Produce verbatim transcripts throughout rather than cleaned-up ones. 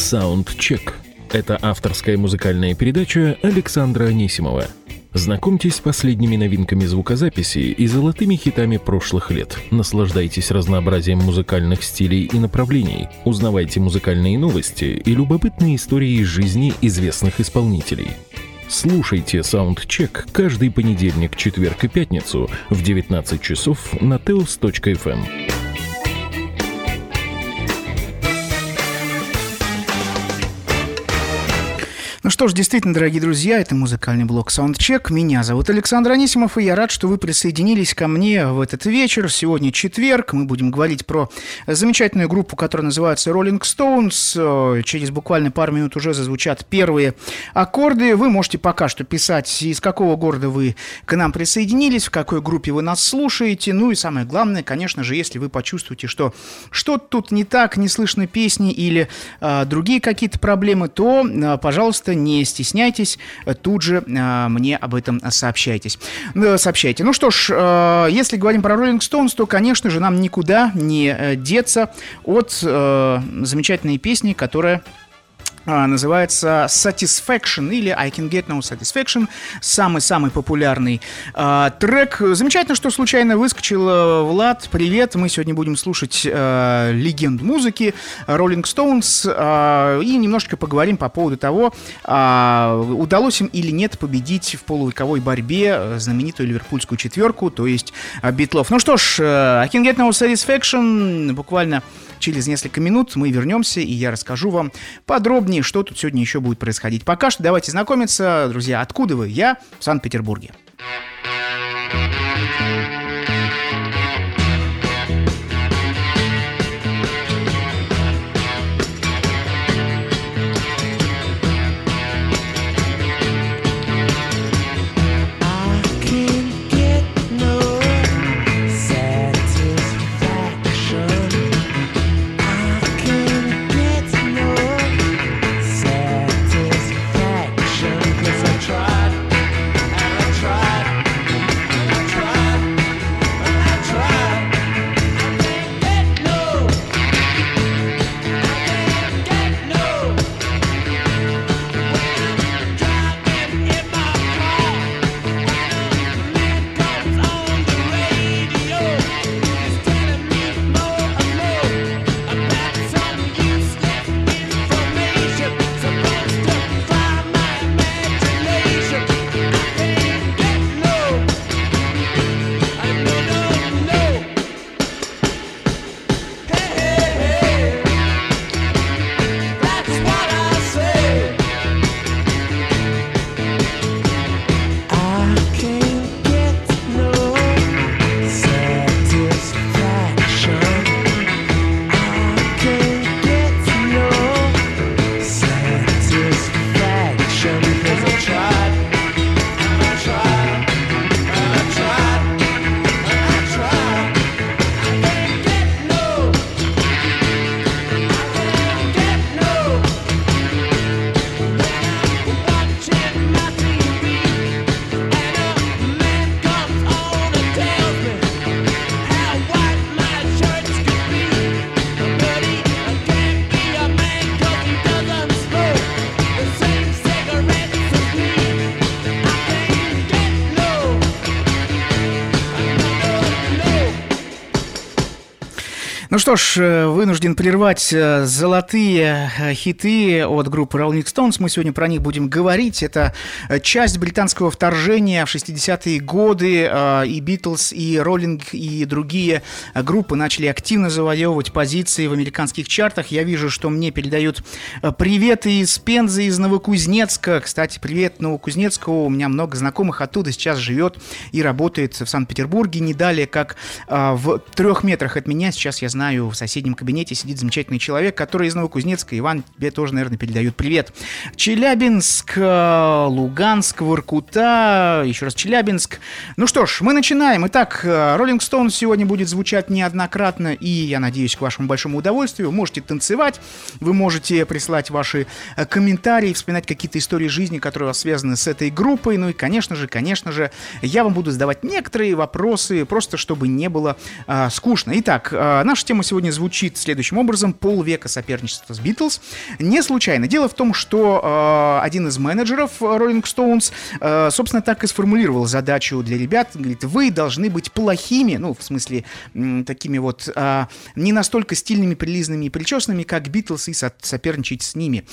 Саундчек. Это авторская музыкальная передача Александра Анисимова. Знакомьтесь с последними новинками звукозаписи и золотыми хитами прошлых лет. Наслаждайтесь разнообразием музыкальных стилей и направлений. Узнавайте музыкальные новости и любопытные истории из жизни известных исполнителей. Слушайте Саундчек каждый понедельник, четверг и пятницу в девятнадцать часов на теос точка эф эм. Ну что ж, действительно, дорогие друзья, это музыкальный блог Саундчек. Меня зовут Александр Анисимов, и я рад, что вы присоединились ко мне в этот вечер. Сегодня четверг, мы будем говорить про замечательную группу, которая называется Rolling Stones. Через буквально пару минут уже зазвучат первые аккорды. Вы можете пока что писать, из какого города вы к нам присоединились, в какой группе вы нас слушаете. Ну и самое главное, конечно же, если вы почувствуете, что что-то тут не так, не слышно песни или а, другие какие-то проблемы, то, а, пожалуйста, не стесняйтесь, тут же э, мне об этом сообщайтесь. Э, сообщайте. Ну что ж, э, если говорим про Rolling Stones, то, конечно же, нам никуда не э, деться от э, замечательной песни, которая называется Satisfaction или I Can Get No Satisfaction, самый-самый популярный э, трек. Замечательно, что случайно выскочил. э, Влад, привет, мы сегодня будем слушать э, легенд музыки Rolling Stones э, и немножечко поговорим по поводу того, э, удалось им или нет победить в полувековой борьбе знаменитую ливерпульскую четверку, то есть э, Битлов. Ну что ж, э, I Can Get No Satisfaction, буквально через несколько минут мы вернемся, и я расскажу вам подробнее, что тут сегодня еще будет происходить. Пока что давайте знакомиться, друзья, откуда вы? Я в Санкт-Петербурге. Ну что ж, вынужден прервать золотые хиты от группы Rolling Stones. Мы сегодня про них будем говорить. Это часть британского вторжения в шестидесятые годы. И Beatles, и Rolling, и другие группы начали активно завоевывать позиции в американских чартах. Я вижу, что мне передают приветы из Пензы, из Новокузнецка. Кстати, привет Новокузнецку. У меня много знакомых оттуда сейчас живет и работает в Санкт-Петербурге. Не далее, как в трех метрах от меня. Сейчас я знаю, в соседнем кабинете сидит замечательный человек, который из Новокузнецка. Иван, тебе тоже, наверное, передают привет. Челябинск, Луганск, Воркута, еще раз Челябинск. Ну что ж, мы начинаем. Итак, Rolling Stones сегодня будет звучать неоднократно, и, я надеюсь, к вашему большому удовольствию. Вы можете танцевать, вы можете прислать ваши комментарии, вспоминать какие-то истории жизни, которые у вас связаны с этой группой. Ну и, конечно же, конечно же, я вам буду задавать некоторые вопросы, просто чтобы не было а, скучно. Итак, а, наша тема сегодня звучит следующим образом: полвека соперничества с Битлз. Не случайно. Дело в том, что э, один из менеджеров Rolling Stones, э, собственно, так и сформулировал задачу для ребят. Говорит, вы должны быть плохими, ну, в смысле, м, такими вот э, не настолько стильными, прилизанными и причесанными, как Битлз, и со- соперничать с ними.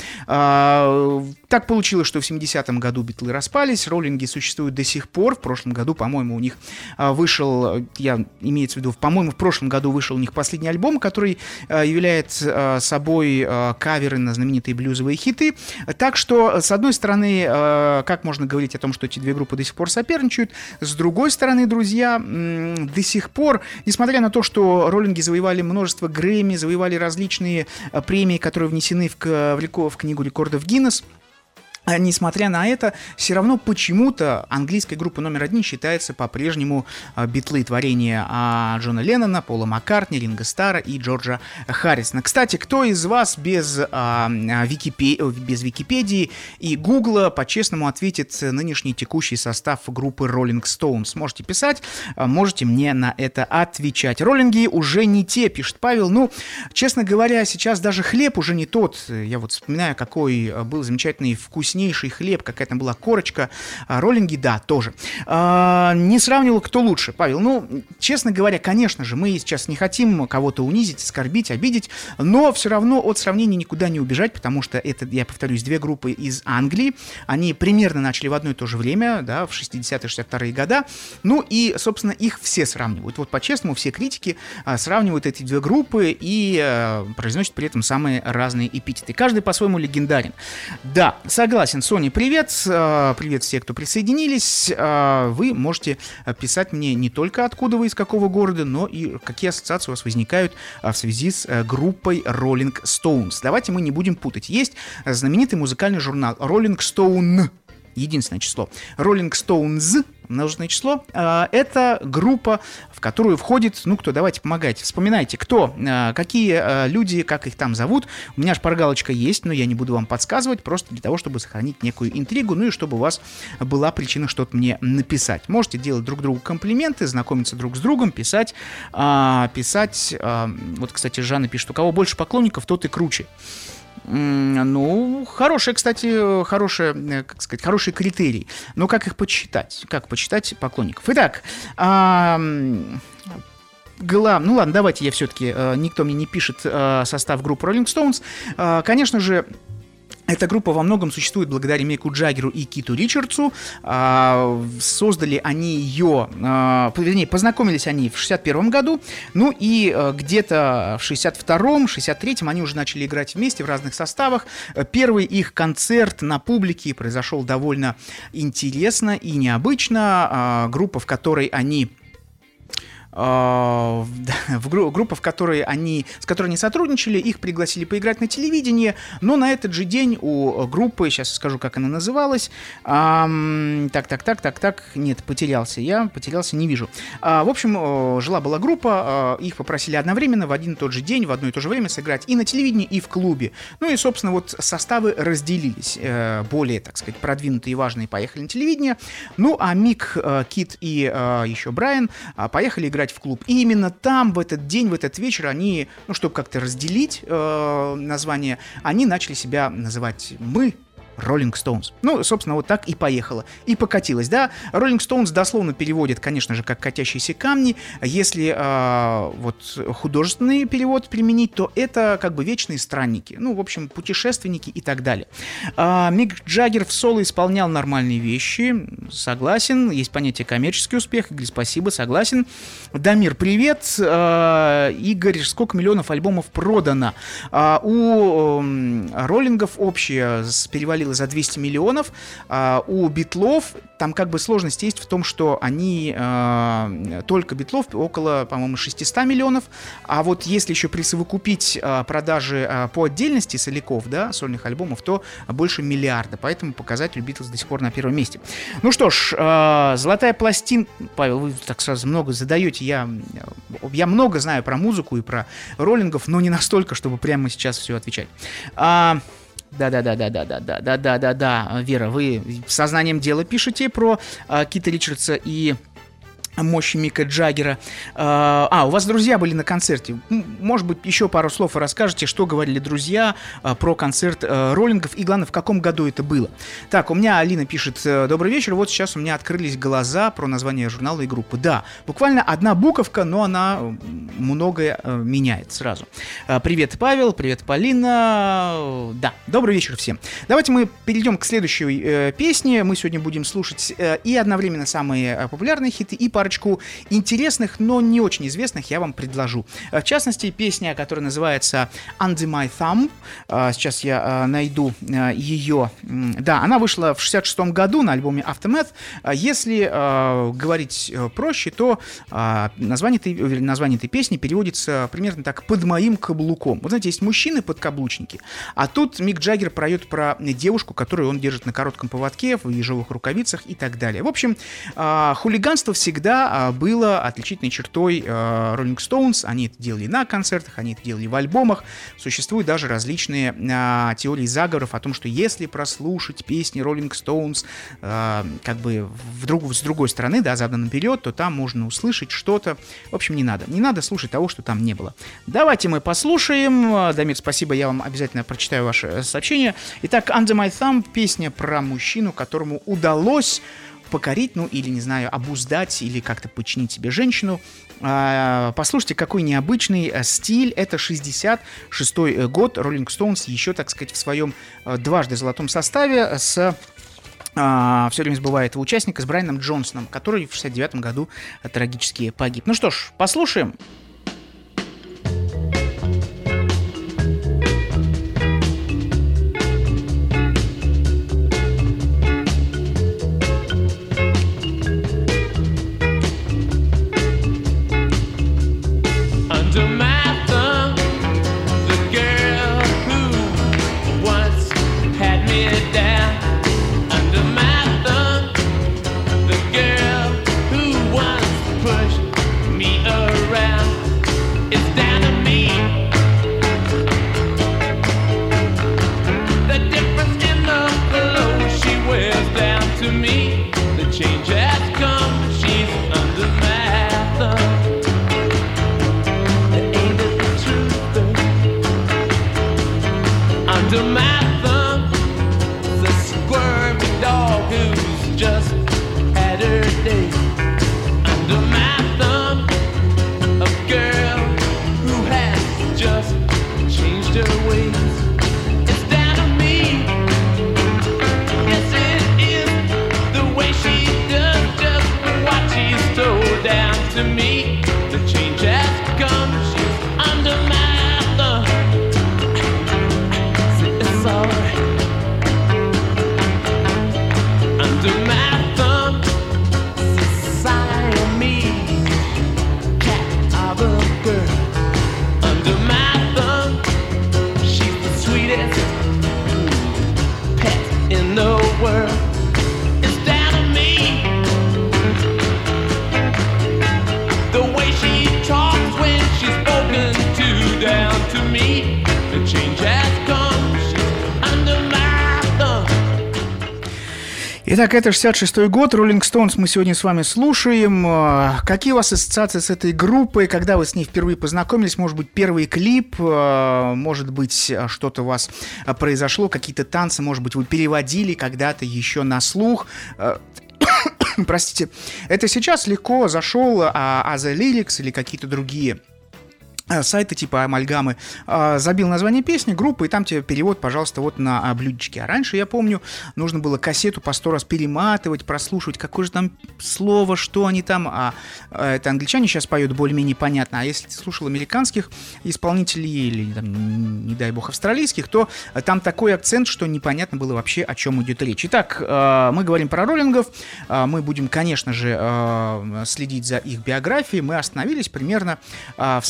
Э, так получилось, что в семидесятом году Битлы распались, роллинги существуют до сих пор. В прошлом году, по-моему, у них э, вышел, я имеется в виду, по-моему, в прошлом году вышел у них последний альбом, который э, является э, собой э, каверы на знаменитые блюзовые хиты. Так что, с одной стороны, э, как можно говорить о том, что эти две группы до сих пор соперничают, с другой стороны, друзья, м- до сих пор, несмотря на то, что роллинги завоевали множество Грэмми, завоевали различные э, премии, которые внесены в, к- в, реко- в книгу рекордов Гиннесс, несмотря на это, все равно почему-то английской группой номер один считается по-прежнему э, Битлы, творения э, Джона Леннона, Пола Маккартни, Ринго Старра и Джорджа Харрисона. Кстати, кто из вас без, э, Википе... без Википедии и Гугла по-честному ответит нынешний текущий состав группы Rolling Stones? Можете писать, э, можете мне на это отвечать. Роллинги уже не те, пишет Павел. Ну, честно говоря, сейчас даже хлеб уже не тот. Я вот вспоминаю, какой был замечательный вкуснейший хлеб, какая там была корочка. А, роллинги, да, тоже. А, не сравнивал, кто лучше, Павел. Ну, честно говоря, конечно же, мы сейчас не хотим кого-то унизить, оскорбить, обидеть, но все равно от сравнения никуда не убежать, потому что это, я повторюсь, две группы из Англии. Они примерно начали в одно и то же время, да, в шестидесятые шестьдесят вторые года. Ну и, собственно, их все сравнивают. Вот по-честному, все критики а, сравнивают эти две группы и а, произносят при этом самые разные эпитеты. Каждый по-своему легендарен. Да, согласен. Соня, привет. Привет все, кто присоединились. Вы можете писать мне не только откуда вы, из какого города, но и какие ассоциации у вас возникают в связи с группой Rolling Stones. Давайте мы не будем путать. Есть знаменитый музыкальный журнал Rolling Stone. Единственное число. Rolling Stones, множественное число, э, это группа, в которую входит, ну кто, давайте помогайте, вспоминайте, кто, э, какие э, люди, как их там зовут. У меня шпаргалочка есть, но я не буду вам подсказывать, просто для того, чтобы сохранить некую интригу, ну и чтобы у вас была причина что-то мне написать. Можете делать друг другу комплименты, знакомиться друг с другом, писать, э, писать, э, вот, кстати, Жанна пишет, у кого больше поклонников, тот и круче. Ну, хороший, кстати, хороший, как сказать, хороший критерий. Но как их подсчитать? Как подсчитать поклонников? Итак, а, глав... ну ладно, давайте я все-таки, никто мне не пишет состав группы Rolling Stones. Конечно же, эта группа во многом существует благодаря Мику Джаггеру и Киту Ричардсу. А, создали они ее, а, вернее, познакомились они в шестьдесят первом году, ну и а, где-то в шестьдесят втором, шестьдесят третьем они уже начали играть вместе в разных составах. Первый их концерт на публике произошел довольно интересно и необычно. А, группа, в которой они... в гру- группа, в которой они, с которой они сотрудничали, их пригласили поиграть на телевидении, но на этот же день у группы, сейчас скажу, как она называлась, эм, так, так, так, так, так, нет, потерялся я, потерялся, не вижу. А, в общем, жила-была группа, их попросили одновременно в один и тот же день, в одно и то же время сыграть и на телевидении, и в клубе. Ну и, собственно, вот составы разделились. Более, так сказать, продвинутые и важные поехали на телевидение, ну а Мик, Кит и еще Брайан поехали играть в клуб. И именно там, в этот день, в этот вечер они, ну, чтобы как-то разделить э, название, они начали себя называть «Мы». Rolling Stones. Ну, собственно, вот так и поехала. И покатилась, да. Rolling Stones дословно переводит, конечно же, как «катящиеся камни». Если э, вот художественный перевод применить, то это как бы вечные странники. Ну, в общем, путешественники и так далее. Э, Мик Джаггер в соло исполнял нормальные вещи. Согласен. Есть понятие коммерческий успех. Игорь, спасибо, согласен. Дамир, привет. Э, Игорь, сколько миллионов альбомов продано? Э, у э, роллингов общее перевалило за двести миллионов. А, у Битлов там как бы сложность есть в том, что они а, только Битлов около, по-моему, шестьсот миллионов. А вот если еще присовокупить а, продажи а, по отдельности соляков, да, сольных альбомов, то больше миллиарда. Поэтому показатель Битлз до сих пор на первом месте. Ну что ж, а, золотая пластинка. Павел, вы так сразу много задаете. Я, я много знаю про музыку и про роллингов, но не настолько, чтобы прямо сейчас все отвечать. А, Да-да-да-да-да-да-да-да-да-да, Вера, вы сознанием дела пишете про а, Кита Ричардса и мощи Мика Джаггера. А, у вас друзья были на концерте. Может быть, еще пару слов вы расскажете, что говорили друзья про концерт роллингов и, главное, в каком году это было. Так, у меня Алина пишет: добрый вечер, вот сейчас у меня открылись глаза про название журнала и группы. Да, буквально одна буковка, но она многое меняет сразу. Привет, Павел, привет, Полина. Да, добрый вечер всем. Давайте мы перейдем к следующей песне. Мы сегодня будем слушать и одновременно самые популярные хиты, и парочку интересных, но не очень известных я вам предложу. В частности, песня, которая называется Under My Thumb. Сейчас я найду ее. Да, она вышла в шестьдесят шестом году на альбоме Aftermath. Если говорить проще, то название этой, название этой песни переводится примерно так: «Под моим каблуком». Вот знаете, есть мужчины-подкаблучники, а тут Мик Джаггер поет про девушку, которую он держит на коротком поводке, в ежовых рукавицах и так далее. В общем, хулиганство всегда было отличительной чертой Rolling Stones. Они это делали на концертах, они это делали в альбомах. Существуют даже различные а, теории заговоров о том, что если прослушать песни Rolling Stones а, как бы в друг, с другой стороны, да, задом наперед, то там можно услышать что-то. В общем, не надо. Не надо слушать того, что там не было. Давайте мы послушаем. Дамир, спасибо, я вам обязательно прочитаю ваше сообщение. Итак, Under My Thumb, песня про мужчину, которому удалось покорить, ну или, не знаю, обуздать или как-то подчинить себе женщину. Послушайте, какой необычный стиль. Это шестьдесят шестой год. Rolling Stones еще, так сказать, в своем дважды золотом составе с... все время забываю этого участника, с Брайаном Джонсоном, который в шестьдесят девятом году трагически погиб. Ну что ж, послушаем. Итак, это шестьдесят шестой год, Rolling Stones мы сегодня с вами слушаем. Какие у вас ассоциации с этой группой, когда вы с ней впервые познакомились? Может быть, первый клип, может быть, что-то у вас произошло, какие-то танцы, может быть, вы переводили когда-то еще на слух. Простите, это сейчас легко зашел а The Lyrics или какие-то другие сайты типа Амальгамы, забил название песни, группы, и там тебе перевод, пожалуйста, вот на блюдечке. А раньше, я помню, нужно было кассету по сто раз перематывать, прослушивать, какое же там слово, что они там. А это англичане сейчас поют более-менее понятно. А если ты слушал американских исполнителей или, там, не дай бог, австралийских, то там такой акцент, что непонятно было вообще, о чем идет речь. Итак, мы говорим про роллингов. Мы будем, конечно же, следить за их биографией. Мы остановились примерно в самом начале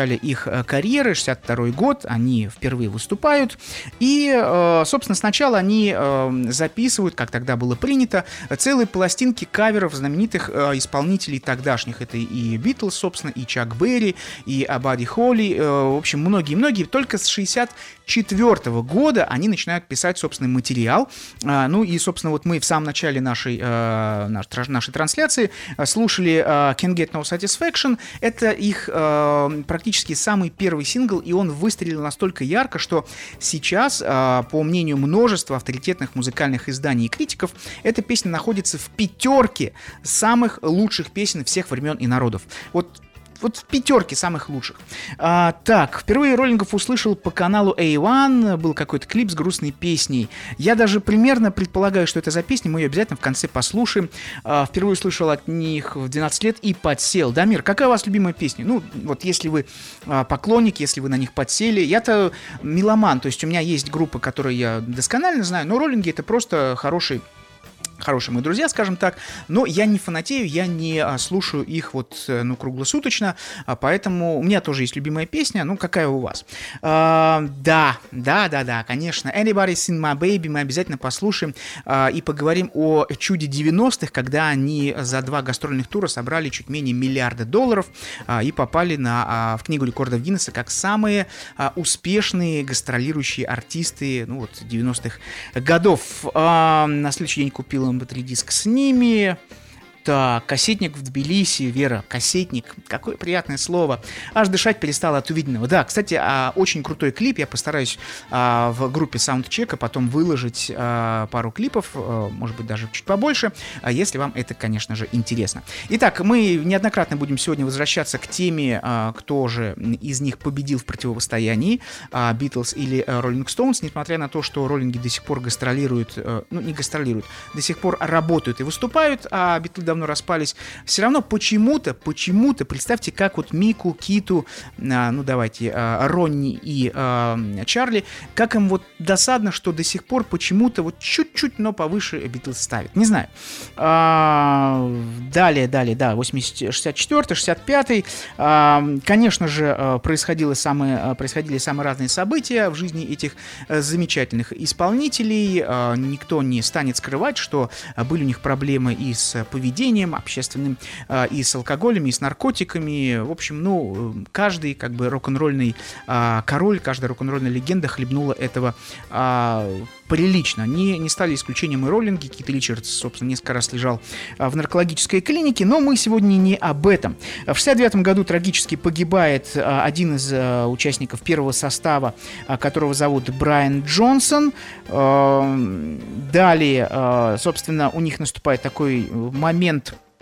начале их карьеры, шестьдесят второй год, они впервые выступают, и, э, собственно, сначала они э, записывают, как тогда было принято, целые пластинки каверов знаменитых э, исполнителей тогдашних. Это и Битлз, собственно, и Чак Берри, и Бадди Холли, э, в общем, многие-многие. Только с шестьдесят четвёртого года они начинают писать собственный материал. Э, ну и, собственно, вот мы в самом начале нашей, э, нашей, нашей трансляции слушали э, Can't Get No Satisfaction. Это их э, практически самый первый сингл, и он выстрелил настолько ярко, что сейчас, э, по мнению множества авторитетных музыкальных изданий и критиков, эта песня находится в пятерке самых лучших песен всех времен и народов. Вот Вот в пятерке самых лучших. А, так, впервые роллингов услышал по каналу эй один, был какой-то клип с грустной песней. Я даже примерно предполагаю, что это за песня, мы ее обязательно в конце послушаем. А, впервые услышал от них в двенадцать лет и подсел. Дамир, какая у вас любимая песня? Ну, вот если вы а, поклонник, если вы на них подсели. Я-то меломан, то есть у меня есть группа, которую я досконально знаю, но роллинги — это просто хороший... Хорошие мои друзья, скажем так, но я не фанатею, я не а, слушаю их вот, ну, круглосуточно, а, поэтому у меня тоже есть любимая песня, ну, какая у вас? А, да, да, да, да, конечно, Anybody's Seen My Baby мы обязательно послушаем а, и поговорим о чуде девяностых, когда они за два гастрольных тура собрали чуть менее миллиарда долларов а, и попали на, а, в книгу рекордов Гиннесса как самые а, успешные гастролирующие артисты, ну, вот, девяностых годов. А, на следующий день купил эм пэ три диск с ними. Так, кассетник в Тбилиси, Вера, кассетник, какое приятное слово. Аж дышать перестала от увиденного. Да, кстати, а, очень крутой клип, я постараюсь а, в группе Soundcheck потом выложить а, пару клипов, а, может быть, даже чуть побольше, а, если вам это, конечно же, интересно. Итак, мы неоднократно будем сегодня возвращаться к теме, а, кто же из них победил в противостоянии, а, Beatles или а, Rolling Stones, несмотря на то, что роллинги до сих пор гастролируют, а, ну, не гастролируют, до сих пор работают и выступают, а Битлы давно распались, все равно почему-то, почему-то, представьте, как вот Мику, Киту, а, ну давайте, а, Ронни и а, Чарли, как им вот досадно, что до сих пор почему-то вот чуть-чуть, но повыше Битлз ставят. Не знаю. А, далее, далее, да, шестьдесят четвёртый, шестьдесят пятый. А, конечно же, происходило самые, происходили самые разные события в жизни этих замечательных исполнителей. А, никто не станет скрывать, что были у них проблемы и с поведением общественным, и с алкоголем, и с наркотиками. В общем, ну, каждый как бы рок-н-ролльный а, король, каждая рок-н-ролльная легенда хлебнула этого а, прилично. Не, не стали исключением и роллинги. Кит Ричардс, собственно, несколько раз лежал а, в наркологической клинике, но мы сегодня не об этом. В шестьдесят девятом году трагически погибает а, один из а, участников первого состава, а, которого зовут Брайан Джонсон. А, далее, а, собственно, у них наступает такой момент.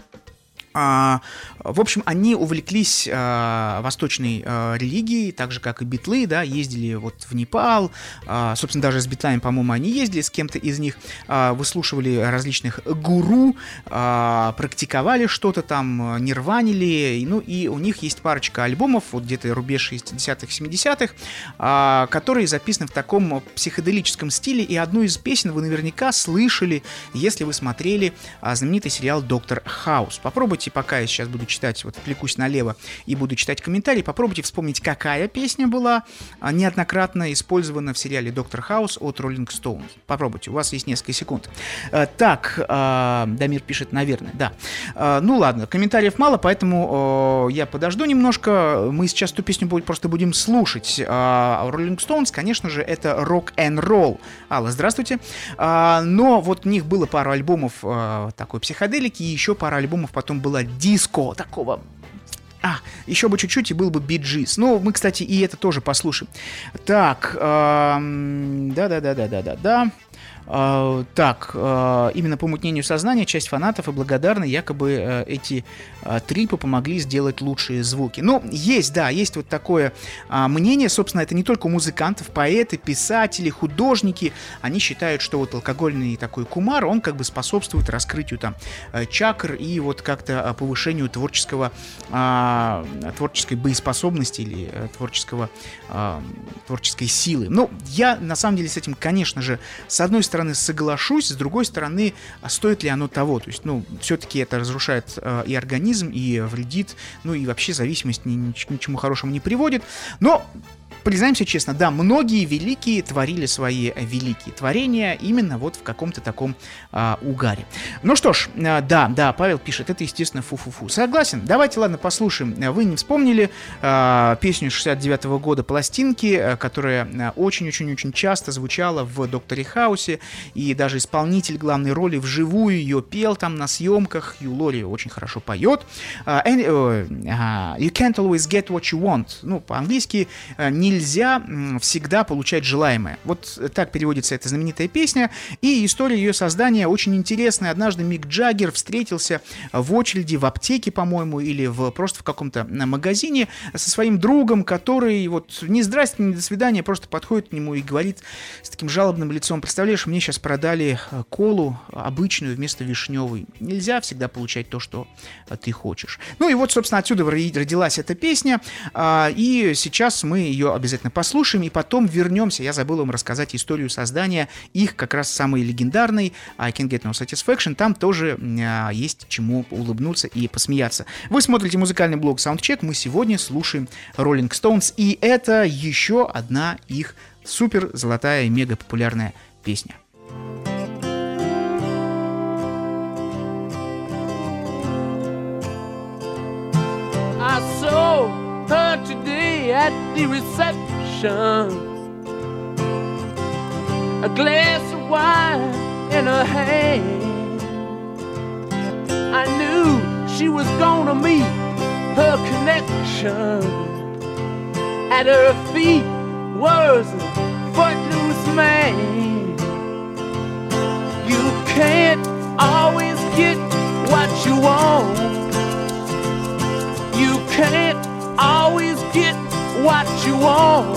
А, в общем, они увлеклись а, восточной а, религией, так же, как и Битлы, да, ездили вот в Непал, а, собственно, даже с Битлами, по-моему, они ездили с кем-то из них, а, выслушивали различных гуру, а, практиковали что-то там, нирванили, ну, и у них есть парочка альбомов, вот где-то рубеж шестидесятых, семидесятых, а, которые записаны в таком психоделическом стиле, и одну из песен вы наверняка слышали, если вы смотрели а, знаменитый сериал «Доктор Хаус». Попробуйте, пока я сейчас буду читать, вот отвлекусь налево и буду читать комментарии, попробуйте вспомнить, какая песня была неоднократно использована в сериале «Доктор Хаус» от Rolling Stones. Попробуйте, у вас есть несколько секунд. Так, Дамир пишет, наверное, да. Ну ладно, комментариев мало, поэтому я подожду немножко. Мы сейчас эту песню просто будем слушать. Rolling Stones, конечно же, это рок-н-ролл. Алла, здравствуйте. Но вот у них было пару альбомов такой психоделики, и еще пару альбомов потом было диско такого. А, еще бы чуть-чуть, и был бы Bee Gees. Ну, мы, кстати, и это тоже послушаем. Так, да-да-да-да-да-да-да. Uh, так, uh, именно по мутнению сознания часть фанатов и благодарны, якобы uh, эти uh, трипы помогли сделать лучшие звуки. Ну, есть, да, есть вот такое uh, мнение, собственно, это не только у музыкантов, поэты, писатели, художники, они считают, что вот алкогольный такой кумар, он как бы способствует раскрытию там uh, чакр и вот как-то uh, повышению творческого, uh, творческой боеспособности или uh, творческого, uh, творческой силы. Ну, я на самом деле с этим, конечно же, с одной стороны, стороны, соглашусь, с другой стороны, а стоит ли оно того? То есть, ну, все-таки это разрушает э, и организм, и вредит, ну, и вообще зависимость ни, ни, ни к чему хорошему не приводит. Но признаемся честно, да, многие великие творили свои великие творения именно вот в каком-то таком а, угаре. Ну что ж, а, да, да, Павел пишет, это, естественно, фу-фу-фу. Согласен. Давайте, ладно, послушаем. Вы не вспомнили а, песню шестьдесят девятого года пластинки, а, которая очень-очень-очень часто звучала в «Докторе Хаусе», и даже исполнитель главной роли вживую ее пел там на съемках. Хью Лори очень хорошо поет. А, and, uh, you can't always get what you want. Ну, по-английски, не нельзя всегда получать желаемое. Вот так переводится эта знаменитая песня. И история ее создания очень интересная. Однажды Мик Джаггер встретился в очереди в аптеке, по-моему, или в, просто в каком-то магазине со своим другом, который вот ни здрасте, ни до свидания, просто подходит к нему и говорит с таким жалобным лицом: представляешь, мне сейчас продали колу обычную вместо вишневой. Нельзя всегда получать то, что ты хочешь. Ну и вот, собственно, отсюда родилась эта песня. И сейчас мы ее обязательно послушаем, и потом вернемся. Я забыл вам рассказать историю создания их, как раз самой легендарной I Can't Get No Satisfaction. Там тоже а, есть чему улыбнуться и посмеяться. Вы смотрите музыкальный блог Soundcheck. Мы сегодня слушаем Rolling Stones, и это еще одна их супер золотая и мега популярная песня. I saw her today at the reception, a glass of wine in her hand. I knew she was gonna meet her connection. At her feet was a footloose man. You can't always get what you want. You can't always get what you want.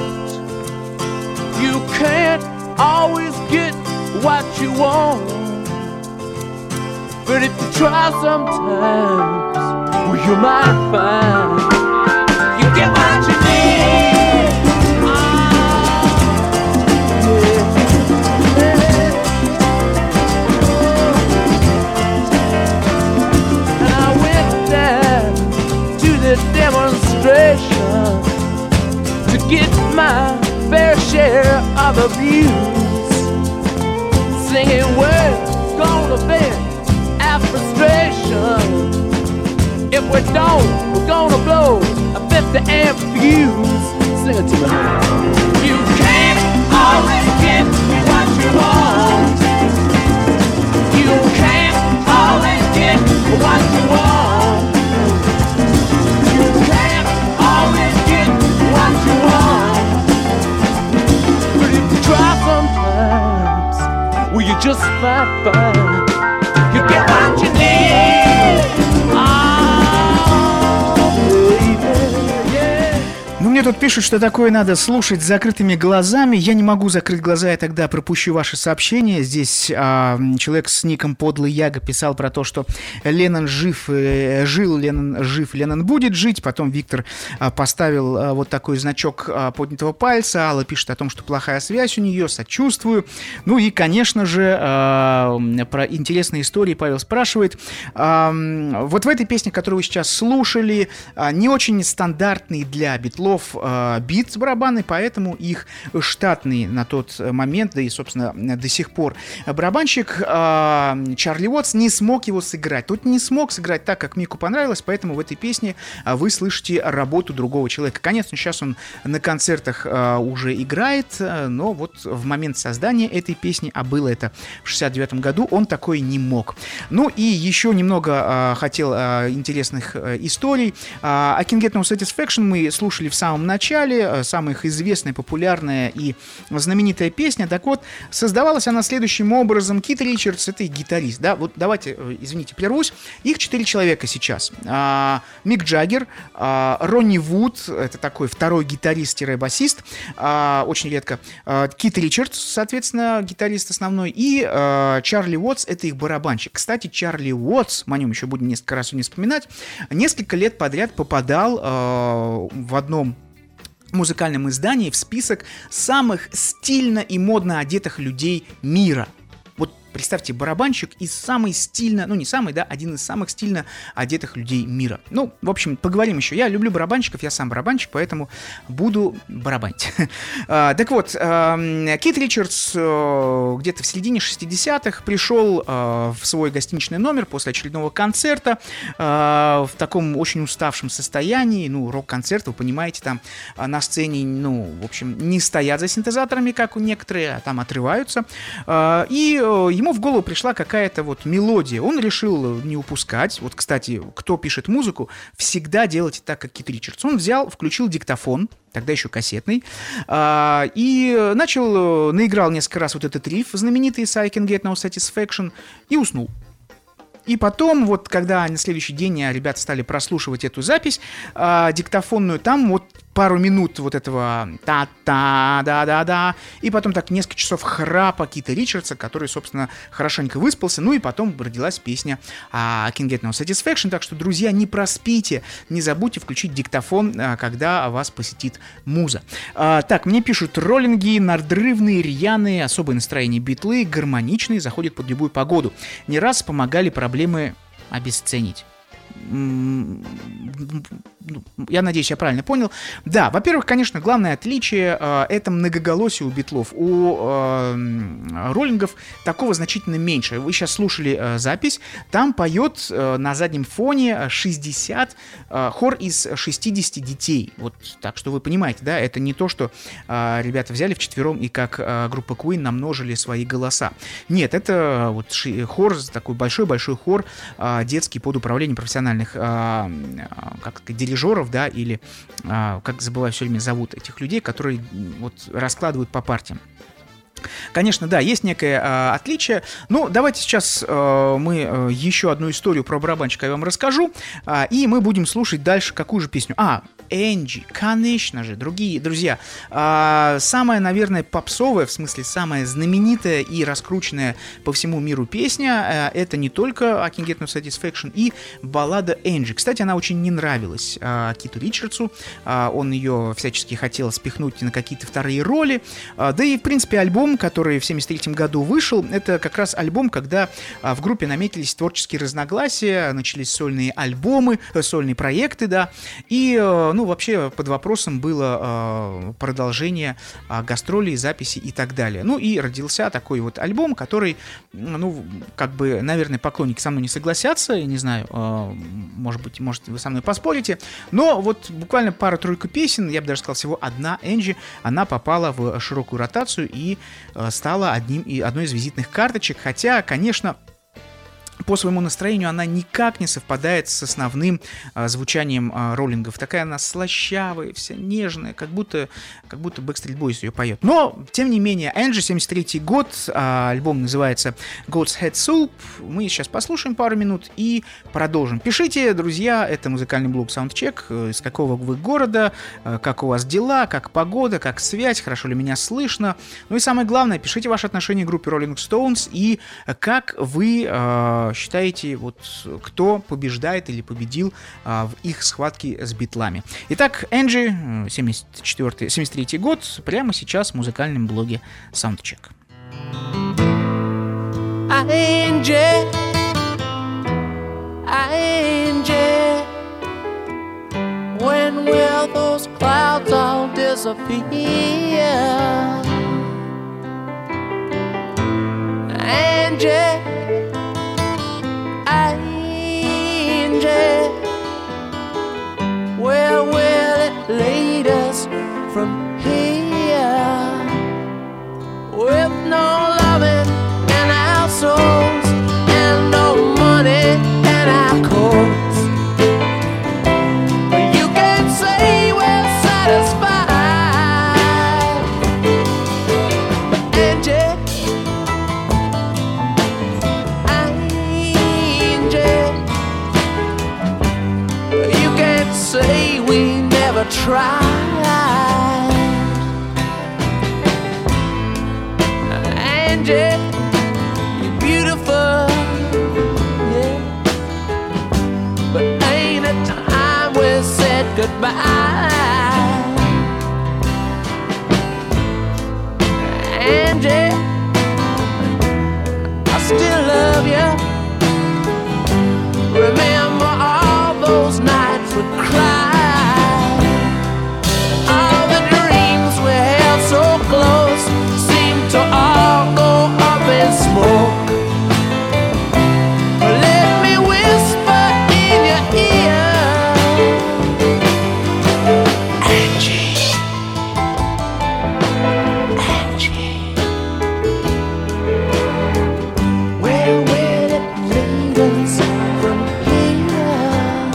You can't always get what you want. But if you try sometimes, well, you might find you get what you need. Oh, yeah. And I went down to the demonstration to get my fair share of abuse, singing we're gonna vent our frustration. If we don't, we're gonna blow a fifty amp fuse. Sing it to me. You can't always get what you want. You can't always get what you want. You can't always get what you want. But if you try sometimes, well, you just might find you get what you need. Oh, baby, yeah. Ну, мне тут пишут, что такое надо слушать с закрытыми глазами. Я не могу закрыть глаза, я тогда пропущу ваши сообщения. Здесь а, человек с ником Подлый Яга писал про то, что Леннон жив, э, жил, Леннон жив, Леннон будет жить. Потом Виктор а, поставил а, вот такой значок а, поднятого пальца. Алла пишет о том, что плохая связь у нее, сочувствую. Ну и, конечно же, а, про интересные истории Павел спрашивает. А, вот в этой песне, которую вы сейчас слушали, а, не очень стандартный для битлов бит с барабанной, поэтому их штатный на тот момент, да и, собственно, до сих пор барабанщик Чарли Уотс не смог его сыграть. Тут не смог сыграть так, как Мику понравилось, поэтому в этой песне вы слышите работу другого человека. Конечно, сейчас он на концертах уже играет, но вот в момент создания этой песни, а было это в шестьдесят девятом году, он такой не мог. Ну и еще немного хотел интересных историй. I Can't Get No Satisfaction мы слушали в самом начале, самая их известная, популярная и знаменитая песня. Так вот, создавалась она следующим образом. Кит Ричардс — это гитарист, да, вот давайте, извините, прервусь. Их четыре человека сейчас. А, Мик Джаггер, а, Ронни Вуд, это такой второй гитарист-басист, а, очень редко. А, Кит Ричардс, соответственно, гитарист основной, и а, Чарли Уотс — это их барабанщик. Кстати, Чарли Уотс, мы о нем еще будем несколько раз не вспоминать, несколько лет подряд попадал а, в одном музыкальном издании в список самых стильно и модно одетых людей мира. Вот представьте, барабанщик из самой стильно, ну не самый, да, один из самых стильно одетых людей мира. Ну, в общем, поговорим еще. Я люблю барабанщиков, я сам барабанщик, поэтому буду барабанить. Так вот, Кит Ричардс где-то в середине шестидесятых пришел в свой гостиничный номер после очередного концерта в таком очень уставшем состоянии. Ну, рок-концерт, вы понимаете, там на сцене, ну, в общем, не стоят за синтезаторами, как у некоторых, а там отрываются. И ему в голову пришла какая-то вот мелодия. Он решил не упускать. Вот, кстати, кто пишет музыку, всегда делайте так, как Кит Ричардс. Он взял, включил диктофон, тогда еще кассетный, и начал, наиграл несколько раз вот этот риф знаменитый «I can get no satisfaction» и уснул. И потом, вот когда на следующий день ребята стали прослушивать эту запись диктофонную, там вот пару минут вот этого та-та-да-да-да, и потом так несколько часов храпа Кита Ричардса, который, собственно, хорошенько выспался, ну и потом родилась песня I Can Get No Satisfaction, так что, друзья, не проспите, не забудьте включить диктофон, когда вас посетит муза. А, так, мне пишут: роллинги, надрывные, рьяные, особое настроение битлы, гармоничные, заходят под любую погоду. Не раз помогали проблемы обесценить. Я надеюсь, я правильно понял. Да, во-первых, конечно, главное отличие э, это многоголосие у битлов. У э, роллингов такого значительно меньше. Вы сейчас слушали э, запись. Там поет э, на заднем фоне шестьдесят, э, хор из шестидесяти детей. Вот так что вы понимаете, да, это не то, что э, ребята взяли вчетвером и как э, группа Queen намножили свои голоса. Нет, это вот ши- хор, такой большой-большой хор э, детский под управлением профессиональных э, как сказать, дирижеров, да, или, а, как забываю все время зовут этих людей, которые вот раскладывают по партиям. Конечно, да, есть некое а, отличие. Но давайте сейчас а, мы а, еще одну историю про барабанщика я вам расскажу, а, и мы будем слушать дальше какую же песню. А, Энджи, конечно же, другие друзья. А, самая, наверное, попсовая, в смысле, самая знаменитая и раскрученная по всему миру песня, а, это не только I Can Get No Satisfaction и баллада Энджи. Кстати, она очень не нравилась а, Киту Ричардсу. А, он ее всячески хотел спихнуть на какие-то вторые роли. А, да и, в принципе, альбом, который в семьдесят третьем году вышел, это как раз альбом, когда а, в группе наметились творческие разногласия, начались сольные альбомы, э, сольные проекты, да, и, э, ну, вообще под вопросом было э, продолжение э, гастролей, записи и так далее. Ну, и родился такой вот альбом, который, ну, как бы, наверное, поклонники со мной не согласятся, я не знаю, э, может быть, может, вы со мной поспорите, но вот буквально пара-тройка песен, я бы даже сказал, всего одна, Энджи, она попала в широкую ротацию и э, стала одним, и одной из визитных карточек, хотя, конечно, по своему настроению она никак не совпадает с основным а, звучанием а, роллингов. Такая она слащавая, вся нежная, как будто, как будто Backstreet Boys ее поет. Но, тем не менее, Энджи, семьдесят третий год, а, альбом называется God's Head Soup. Мы сейчас послушаем пару минут и продолжим. Пишите, друзья, это музыкальный блог Soundcheck, из какого вы города, как у вас дела, как погода, как связь, хорошо ли меня слышно. Ну и самое главное, пишите ваши отношения к группе Rolling Stones и как вы а, считаете, вот кто побеждает или победил а, в их схватке с битлами. Итак, Энджи, семьдесят четвёртый, семьдесят третий год, прямо сейчас в музыкальном блоге Soundcheck. Энджи, Энджи, when will those clouds all disappear? Angie, Angie, where will it lead us from here? With no loving in our souls and no money in our coats, you can't say we're satisfied. Angie, say we never tried. Angie, you're beautiful, yeah, but ain't it time we said goodbye? Angie, I still love you. Remember all those nights we cried. All the dreams we held so close seem to all go up in smoke. Let me whisper in your ear, Angie, Angie, where will it lead us from here?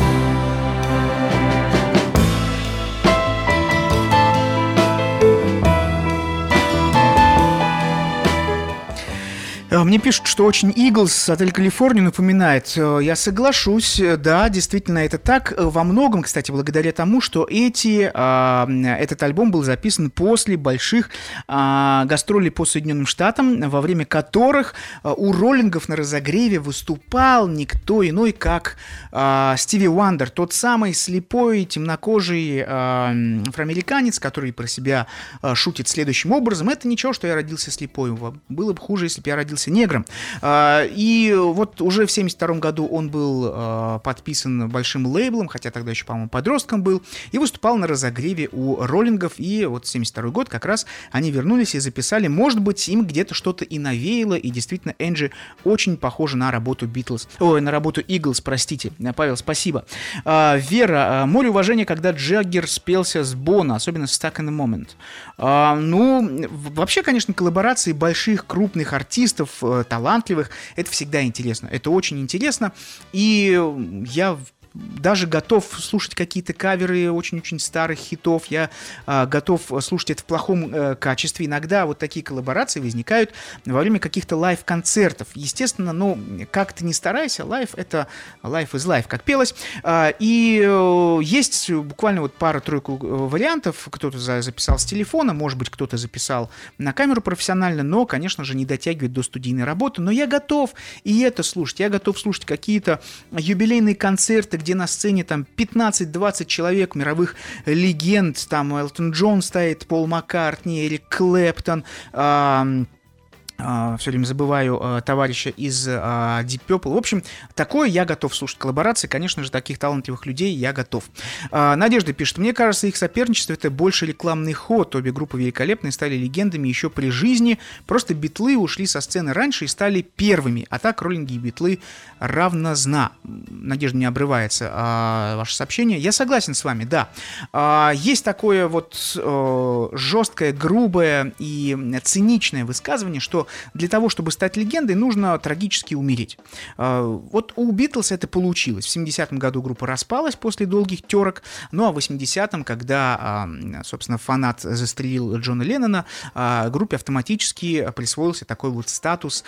Мне пишут, что очень Eagles, отель Калифорния напоминает. Я соглашусь, да, действительно это так. Во многом, кстати, благодаря тому, что эти, этот альбом был записан после больших гастролей по Соединенным Штатам, во время которых у роллингов на разогреве выступал никто иной, как Стиви Уандер, тот самый слепой, темнокожий афроамериканец, который про себя шутит следующим образом: это ничего, что я родился слепой, было бы хуже, если бы я родился негром. И вот уже в семьдесят втором году он был подписан большим лейблом, хотя тогда еще, по-моему, подростком был, и выступал на разогреве у роллингов. И вот семьдесят второй год как раз они вернулись и записали. Может быть, им где-то что-то и навеяло, и действительно Энджи очень похожа на работу Битлз. Ой, на работу Eagles, простите. Павел, спасибо. Вера, море уважения, когда Джаггер спелся с Боно, особенно с Stuck in the Moment. Ну, вообще, конечно, коллаборации больших, крупных артистов, талантливых, это всегда интересно, это очень интересно, и я даже готов слушать какие-то каверы очень-очень старых хитов, я а, готов слушать это в плохом э, качестве. Иногда вот такие коллаборации возникают во время каких-то лайв-концертов. Естественно, ну, как ты ни старайся, лайв — это life is life, как пелось. А, и э, есть буквально вот пара-тройку вариантов. Кто-то за- записал с телефона, может быть, кто-то записал на камеру профессионально, но, конечно же, не дотягивает до студийной работы. Но я готов и это слушать. Я готов слушать какие-то юбилейные концерты, где на сцене там пятнадцать-двадцать человек, мировых легенд, там Элтон Джон стоит, Пол Маккартни, Эрик Клэптон, э, Uh, все время забываю uh, товарища из uh, Deep Purple. В общем, такое я готов слушать коллаборации. Конечно же, таких талантливых людей я готов. Uh, Надежда пишет: мне кажется, их соперничество — это больше рекламный ход. Обе группы великолепные, стали легендами еще при жизни. Просто Битлы ушли со сцены раньше и стали первыми. А так роллинги и Битлы равнозна. Надежда не обрывается. Uh, ваше сообщение. Я согласен с вами, да. Uh, есть такое вот uh, жесткое, грубое и циничное высказывание, что для того, чтобы стать легендой, нужно трагически умереть. Вот у Битлз это получилось. В семидесятом году группа распалась после долгих терок, ну а в восьмидесятом, когда, собственно, фанат застрелил Джона Леннона, группе автоматически присвоился такой вот статус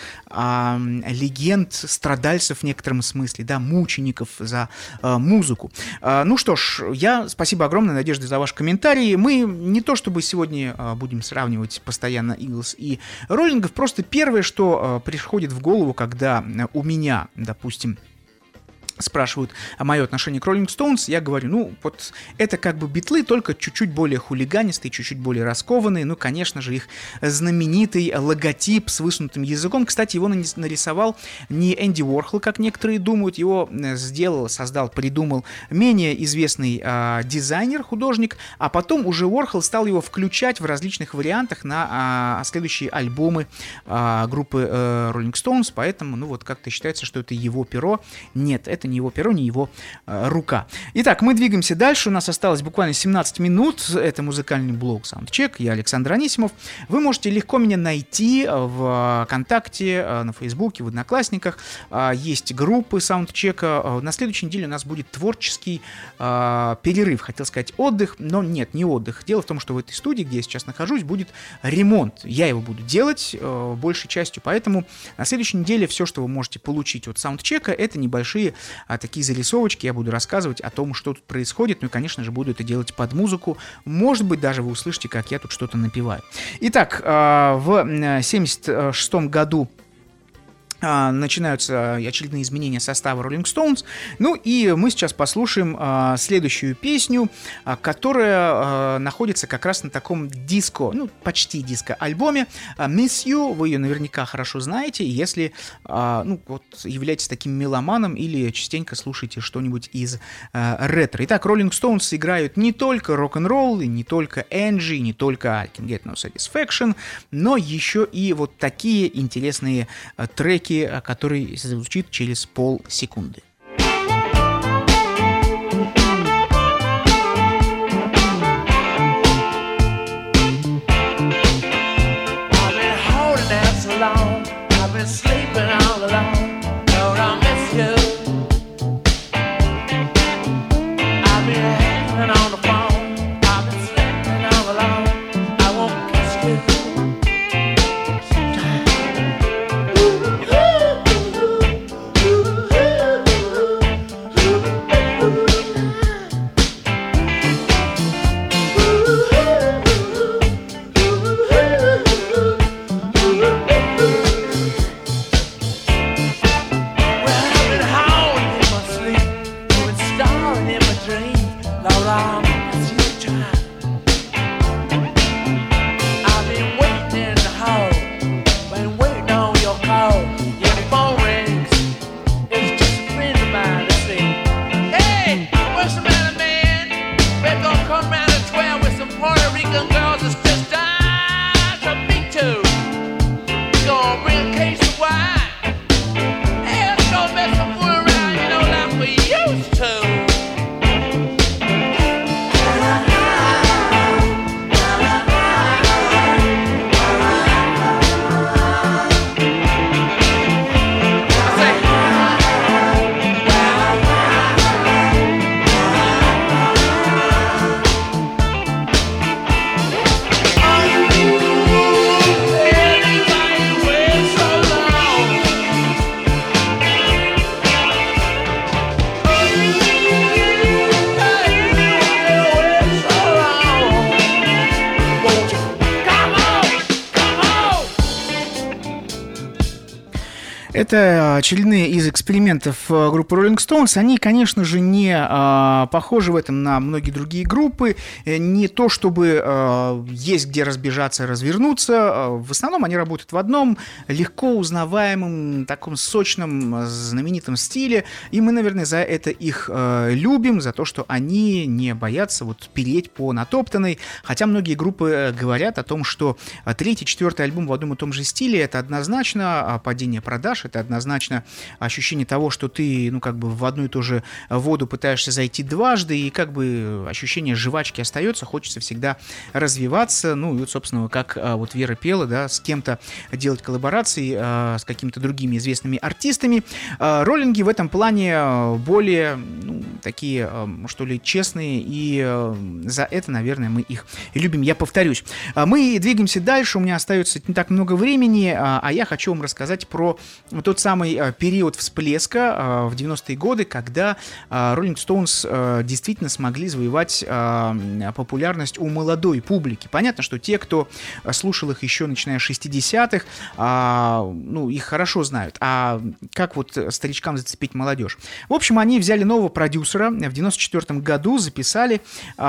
легенд, страдальцев в некотором смысле, да, мучеников за музыку. Ну что ж, я, спасибо огромное, Надежда, за ваш комментарий. Мы не то чтобы сегодня будем сравнивать постоянно Eagles и роллингов, просто Просто первое, что э, приходит в голову, когда э, у меня, допустим, спрашивают о моем отношении к Rolling Stones, я говорю, ну, вот это как бы Битлы, только чуть-чуть более хулиганистые, чуть-чуть более раскованные. Ну, конечно же, их знаменитый логотип с высунутым языком. Кстати, его нарисовал не Энди Уорхол, как некоторые думают, его сделал, создал, придумал менее известный э, дизайнер, художник, а потом уже Уорхол стал его включать в различных вариантах на э, следующие альбомы э, группы э, Rolling Stones, поэтому, ну, вот как-то считается, что это его перо. Нет, это не его перо, не его э, рука. Итак, мы двигаемся дальше. У нас осталось буквально семнадцать минут. Это музыкальный блог Soundcheck. Я Александр Анисимов. Вы можете легко меня найти в ВКонтакте, на Фейсбуке, в Одноклассниках. Есть группы Soundcheck. На следующей неделе у нас будет творческий э, перерыв. Хотел сказать отдых, но нет, не отдых. Дело в том, что в этой студии, где я сейчас нахожусь, будет ремонт. Я его буду делать э, большей частью, поэтому на следующей неделе все, что вы можете получить от Soundcheck, это небольшие а такие зарисовочки, я буду рассказывать о том, что тут происходит, ну и, конечно же, буду это делать под музыку, может быть, даже вы услышите, как я тут что-то напеваю. Итак, в семьдесят шестом году начинаются очередные изменения состава Rolling Stones. Ну и мы сейчас послушаем а, следующую песню, а, которая а, находится как раз на таком диско, ну почти диско-альбоме а, Miss You. Вы ее наверняка хорошо знаете, если а, ну, вот, являетесь таким меломаном или частенько слушаете что-нибудь из а, ретро. Итак, Rolling Stones играют не только рок-н-ролл, не только Angie, не только I Can Get No Satisfaction, но еще и вот такие интересные а, треки, который звучит через полсекунды. Это очередные из экспериментов группы Rolling Stones. Они, конечно же, не а, похожи в этом на многие другие группы. Не то, чтобы а, есть где разбежаться, развернуться. В основном они работают в одном легко узнаваемом, таком сочном, знаменитом стиле. И мы, наверное, за это их а, любим, за то, что они не боятся вот переть по натоптанной. Хотя многие группы говорят о том, что третий, четвертый альбом в одном и том же стиле — это однозначно падение продаж, это однозначно ощущение того, что ты, ну, как бы в одну и ту же воду пытаешься зайти дважды, и как бы ощущение жвачки остается, хочется всегда развиваться, ну, и вот, собственно, как а, вот Вера пела, да, с кем-то делать коллаборации, а, с какими-то другими известными артистами. А, роллинги в этом плане более, ну, такие, а, что ли, честные, и а, за это, наверное, мы их любим, я повторюсь. А, мы двигаемся дальше, у меня остается не так много времени, а, а я хочу вам рассказать про тот самый а, период всплеска а, в девяностые годы, когда а, Rolling Stones а, действительно смогли завоевать а, популярность у молодой публики. Понятно, что те, кто слушал их еще начиная с шестидесятых, а, ну, их хорошо знают. А как вот старичкам зацепить молодежь? В общем, они взяли нового продюсера, в девяносто четвёртом году записали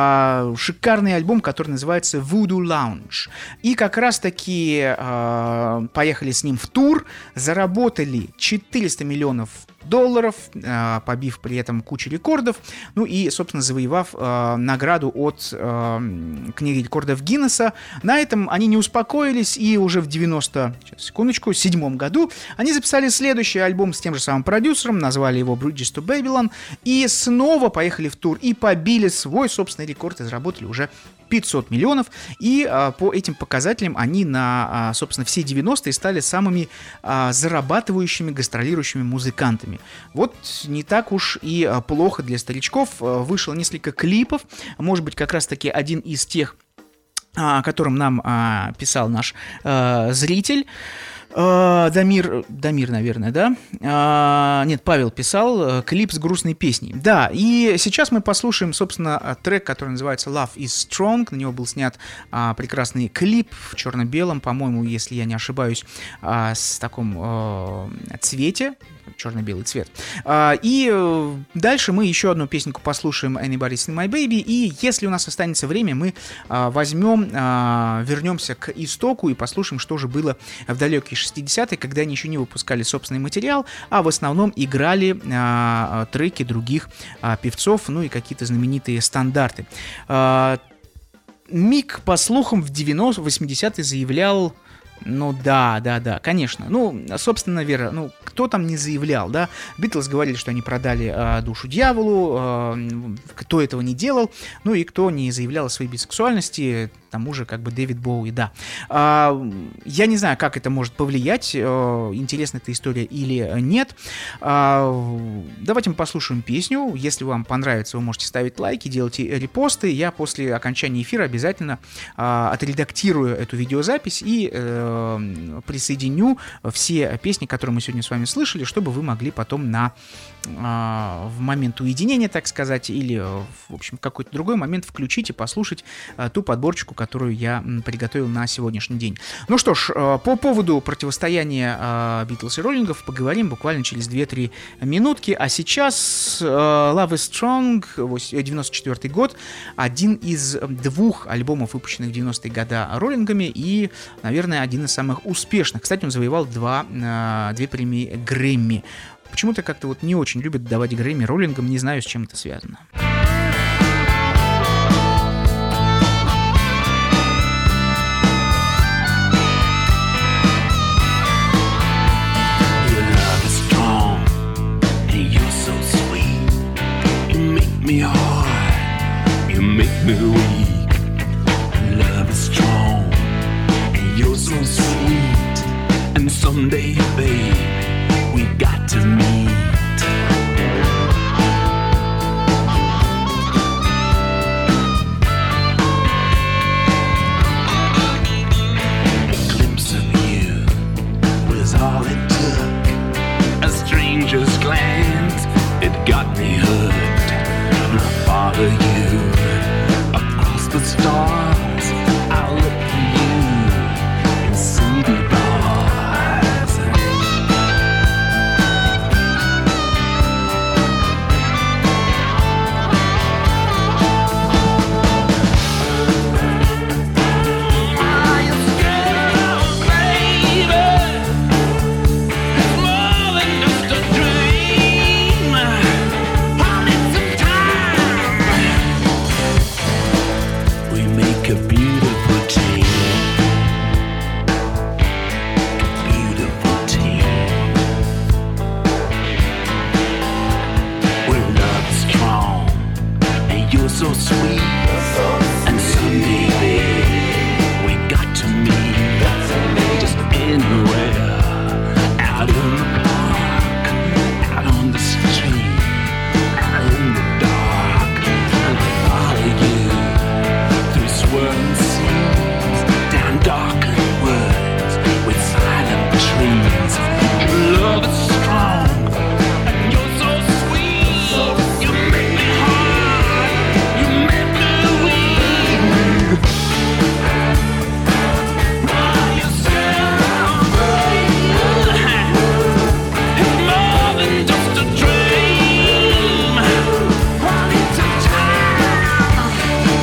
а, шикарный альбом, который называется Voodoo Lounge. И как раз-таки а, поехали с ним в тур, заработали четыреста миллионов долларов, побив при этом кучу рекордов, ну и, собственно, завоевав э, награду от э, книги рекордов Гиннесса. На этом они не успокоились, и уже в девяносто, сейчас, секундочку, седьмом году они записали следующий альбом с тем же самым продюсером, назвали его Bridges to Babylon, и снова поехали в тур, и побили свой собственный рекорд, и заработали уже пятьсот миллионов, и а, по этим показателям они на, а, собственно, все девяностые стали самыми а, зарабатывающими, гастролирующими музыкантами. Вот не так уж и а, плохо для старичков. А, вышло несколько клипов, может быть, как раз-таки один из тех, о котором нам а, писал наш а, зритель. Uh, Дамир, Дамир, наверное, да? Uh, нет, Павел писал uh, клип с грустной песней. Да, и сейчас мы послушаем, собственно, трек, который называется Love is Strong. На него был снят uh, прекрасный клип в черно-белом, по-моему, если я не ошибаюсь, uh, с таком uh, цвете. Черно-белый цвет. Uh, и uh, дальше мы еще одну песенку послушаем Anybody's Seen My Baby. И если у нас останется время, мы uh, возьмем, uh, вернемся к истоку и послушаем, что же было в далекие шестидесятые, когда они еще не выпускали собственный материал, а в основном играли uh, треки других uh, певцов, ну и какие-то знаменитые стандарты. Uh, Мик, по слухам, в девяностые, восьмидесятые заявлял. Ну да, да, да, конечно. Ну, собственно, Вера, ну, кто там не заявлял, да? Битлз говорили, что они продали э, душу дьяволу, э, кто этого не делал, ну и кто не заявлял о своей бисексуальности, тому же, как бы, Дэвид Боуи, да. А, я не знаю, как это может повлиять, а, интересна эта история или нет. А, давайте мы послушаем песню. Если вам понравится, вы можете ставить лайки, делать репосты. Я после окончания эфира обязательно а, отредактирую эту видеозапись и а, присоединю все песни, которые мы сегодня с вами слышали, чтобы вы могли потом на а, в момент уединения, так сказать, или, в общем, в какой-то другой момент включить и послушать а, ту подборочку, которую я приготовил на сегодняшний день. Ну что ж, по поводу противостояния Битлз и Роллингов поговорим буквально через две-три минутки. А сейчас Love is Strong, девяносто четвёртый год, один из двух альбомов, выпущенных в девяностые годы Роллингами, и, наверное, один из самых успешных. Кстати, он завоевал два, две премии Грэмми. Почему-то как-то вот не очень любят давать Грэмми Роллингам, не знаю, с чем это связано. Me hard, you make me weak. Love is strong, and you're so sweet. And someday, babe, we got to meet. A glimpse of you was all it took. A stranger's glance, it got me hooked. Follow you across the stars. I'll look for you in seedy bars. Are you scared, baby? It's more than just a dream. I'll need some time. We make a beautiful team. A beautiful team. We're love strong, and you're so sweet. And someday, babe, we got to meet. Just anywhere, out in the park, out on the street, out in the dark. And I follow you through swirling seas, down darkened woods with silent trees. Love is strong, and you're so sweet. You make me hard, you make me weak. Are you scared, baby? It's more than just a dream. I need some time.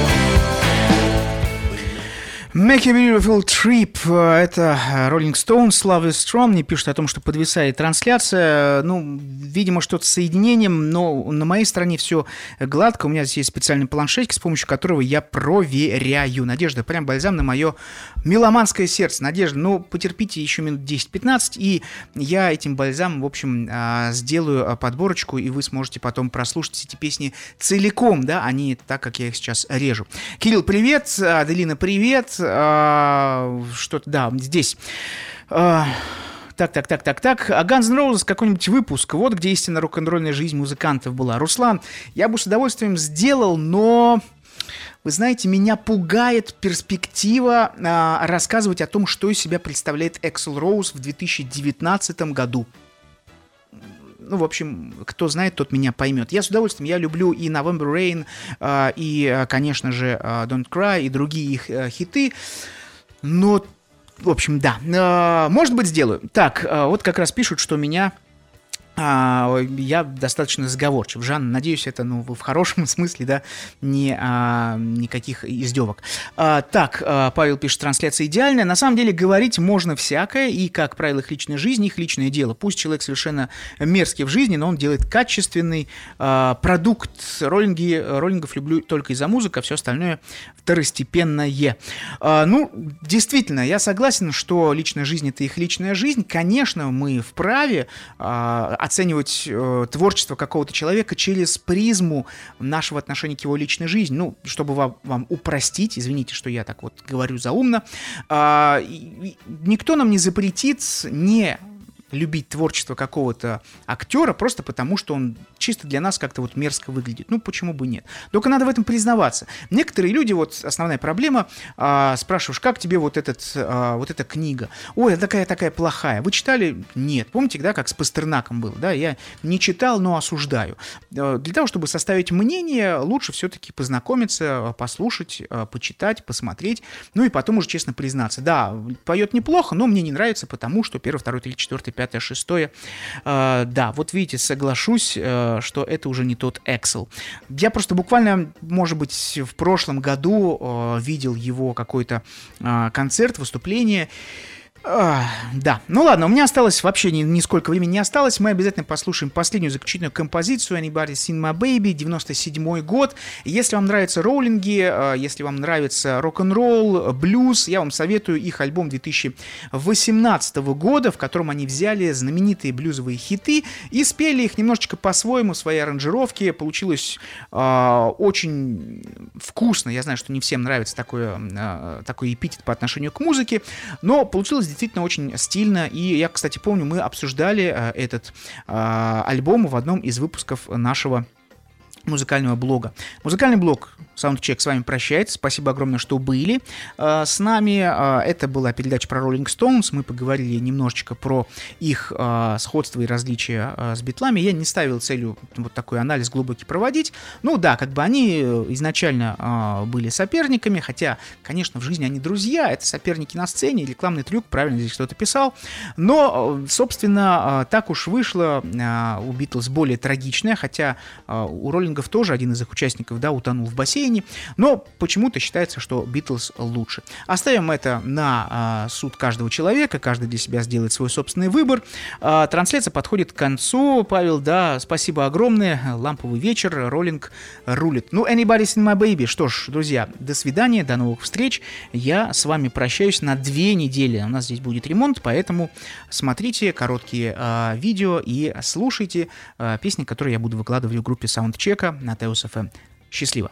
Make a Beautiful Trip. Это Rolling Stones, Love is Strong. Мне пишут о том, что подвисает трансляция. Ну, видимо, что-то с соединением, но на моей стороне все гладко. У меня здесь есть специальный планшетик, с помощью которого я проверяю. Надежда, прям бальзам на мое меломанское сердце. Надежда, ну, потерпите еще минут десять-пятнадцать, и я этим бальзамом, в общем, сделаю подборочку, и вы сможете потом прослушать эти песни целиком, да, а не так, как я их сейчас режу. Кирилл, привет. Аделина, привет. Что-то, да, здесь. Так, так, так, так, так. А Guns N' Roses какой-нибудь выпуск. Вот где истинно рок-н-ролльная жизнь музыкантов была. Руслан, я бы с удовольствием сделал, но... Вы знаете, меня пугает перспектива а, рассказывать о том, что из себя представляет Axl Rose в две тысячи девятнадцатом году. Ну, в общем, кто знает, тот меня поймет. Я с удовольствием, я люблю и November Rain, э, и, конечно же, Don't Cry, и другие их э, хиты. Но, в общем, да, э, может быть, сделаю. Так, э, вот как раз пишут, что меня... Я достаточно сговорчив. Жанна, надеюсь, это ну, в хорошем смысле, да, не, а, никаких издевок. А, так, а, Павел пишет, трансляция идеальная. На самом деле говорить можно всякое, и, как правило, их личной жизни, их личное дело. Пусть человек совершенно мерзкий в жизни, но он делает качественный а, продукт. Роллинги, роллингов люблю только из-за музыки, а все остальное второстепенное. А, ну, действительно, я согласен, что личная жизнь — это их личная жизнь. Конечно, мы вправе а, оценивать э, творчество какого-то человека через призму нашего отношения к его личной жизни. Ну, чтобы вам, вам упростить, извините, что я так вот говорю заумно, э, никто нам не запретит не любить творчество какого-то актера просто потому, что он чисто для нас как-то вот мерзко выглядит. Ну, почему бы нет? Только надо в этом признаваться. Некоторые люди, вот основная проблема, а, спрашиваешь, как тебе вот, этот, а, вот эта книга? Ой, она такая-такая плохая. Вы читали? Нет. Помните, да, как с Пастернаком было? Да, я не читал, но осуждаю. Для того, чтобы составить мнение, лучше все-таки познакомиться, послушать, почитать, посмотреть, ну и потом уже честно признаться. Да, поет неплохо, но мне не нравится, потому что первый, второй, третий, четвертый, пятое, шестое. Э, да, вот видите, соглашусь, э, что это уже не тот Axl. Я просто буквально, может быть, в прошлом году э, видел его какой-то э, концерт, выступление. Uh, да, ну ладно, у меня осталось вообще ни, нисколько времени не осталось. Мы обязательно послушаем последнюю заключительную композицию Anybody Seen My Baby, девяносто седьмой год. Если вам нравятся роулинги, uh, если вам нравится рок-н-ролл, блюз, я вам советую их альбом две тысячи восемнадцатого года, в котором они взяли знаменитые блюзовые хиты и спели их немножечко по-своему, в своей аранжировке. Получилось uh, очень вкусно. Я знаю, что не всем нравится такой, uh, такой эпитет по отношению к музыке, но получилось действительно очень стильно, и я, кстати, помню, мы обсуждали э, этот э, альбом в одном из выпусков нашего музыкального блога. Музыкальный блог Soundcheck с вами прощается. Спасибо огромное, что были э, с нами. Э, это была передача про Rolling Stones. Мы поговорили немножечко про их э, сходство и различия э, с Битлами. Я не ставил целью вот такой анализ глубокий проводить. Ну да, как бы они изначально э, были соперниками, хотя, конечно, в жизни они друзья. Это соперники на сцене, рекламный трюк, правильно здесь кто-то писал. Но, собственно, э, так уж вышло. Э, у Битлз более трагичное, хотя э, у Роллингов тоже один из их участников, да, утонул в бассейне, но почему-то считается, что Битлз лучше. Оставим это на э, суд каждого человека, каждый для себя сделает свой собственный выбор. Э, трансляция подходит к концу, Павел, да, спасибо огромное, ламповый вечер, Роллинг рулит. Ну, Anybody Seen My Baby, что ж, друзья, до свидания, до новых встреч, я с вами прощаюсь на две недели, у нас здесь будет ремонт, поэтому смотрите короткие э, видео и слушайте э, песни, которые я буду выкладывать в группе Soundcheck на Теос эф эм. Счастливо!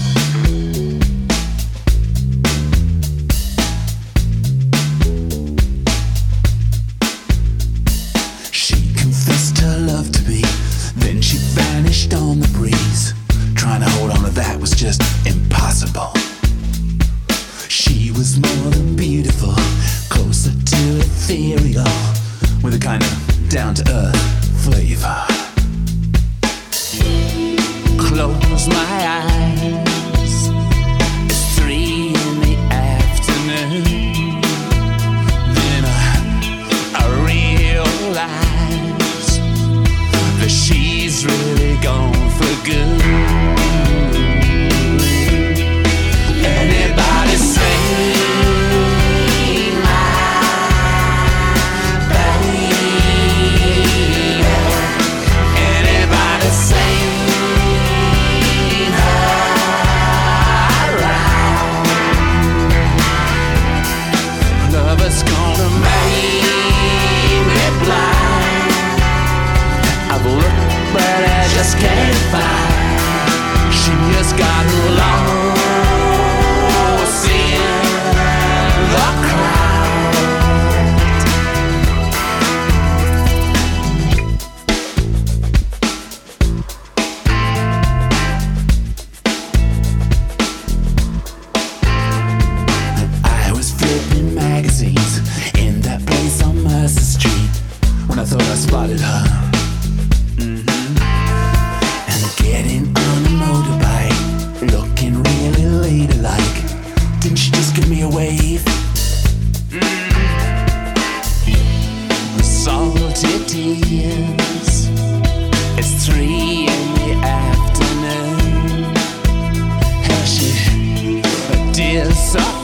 She confessed her love to me, then she vanished on the breeze. Trying to hold on to that was just impossible. She was more than beautiful, closer to ethereal, with a kind of down-to-earth flavor. Close my eyes, it's three in the afternoon. Then I, I realize that she's really gone for good. Anybody say her tears. It's three in the afternoon. How she tears soft